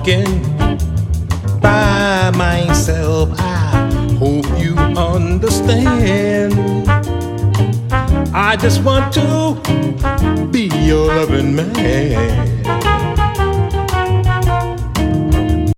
walking by myself. I hope you understand. I just want to be your loving man.